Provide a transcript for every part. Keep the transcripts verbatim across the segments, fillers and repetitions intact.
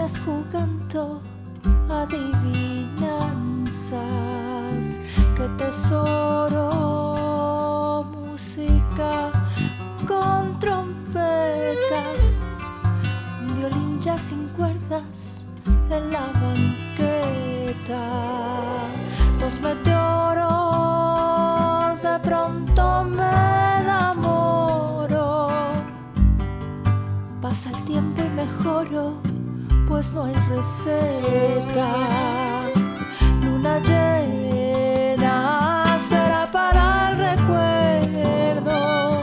niñas jugando adivinanzas. Qué tesoro, música con trompeta, un violín ya sin cuerdas en la banqueta. Dos meteoros de pronto me enamoro. Pasa el tiempo y mejoro, pues no hay receta. Luna llena será para el recuerdo.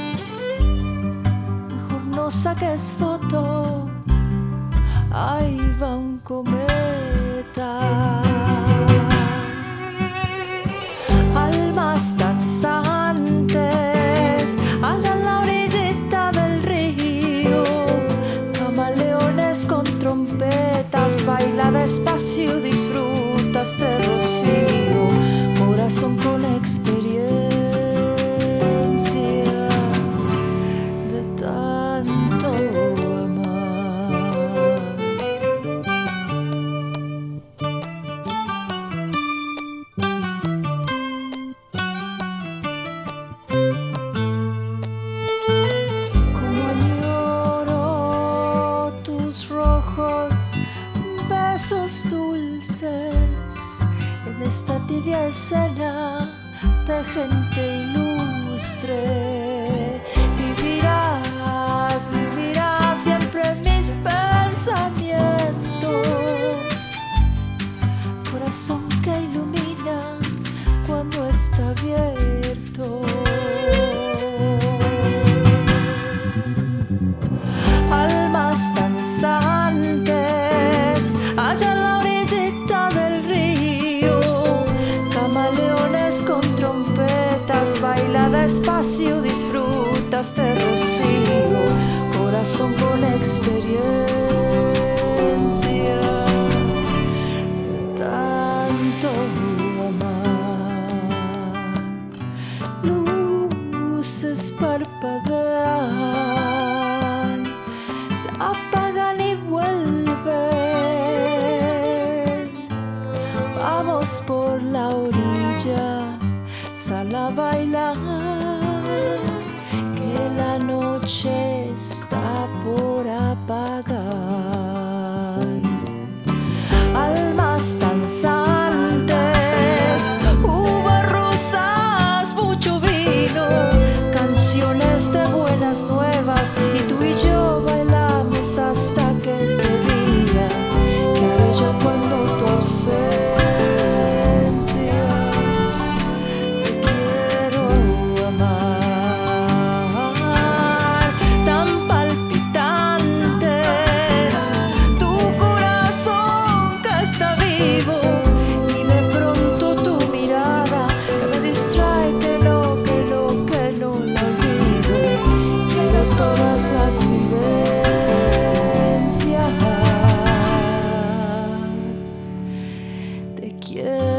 Mejor no saques foto, ahí va un cometa. Almas danzantes allá en la orillita del río, camaleones con trompetas, baila despacio, disfruta este rocío, corazón con experiencia de tanto amar. Como añoro tus rojos besos dulces en esta tibia escena de gente ilustre. Vivirás, vivirás siempre en mis pensamientos, corazón que ilumina cuando está abierto. Almas danzantes allá en la orillita del río, camaleones con trompetas, baila despacio, disfruta este rocío, corazón con experiencia de tanto amar. Luces parpadean, se apagan y vuelven. Vamos por la orilla, sal a bailar, que la noche está por apagar. Almas danzantes, uvas rosas, mucho vino, canciones de buenas nuevas, y tú y yo bailamos hasta que es de día. ¿Qué haré yo cuando tu ausencia? Te quiero amar, tan palpitante tu corazón que está vivo, y de pronto tu mirada que me distrae, que no, que no, que no la olvido. Quiero todas las vivencias, te quiero.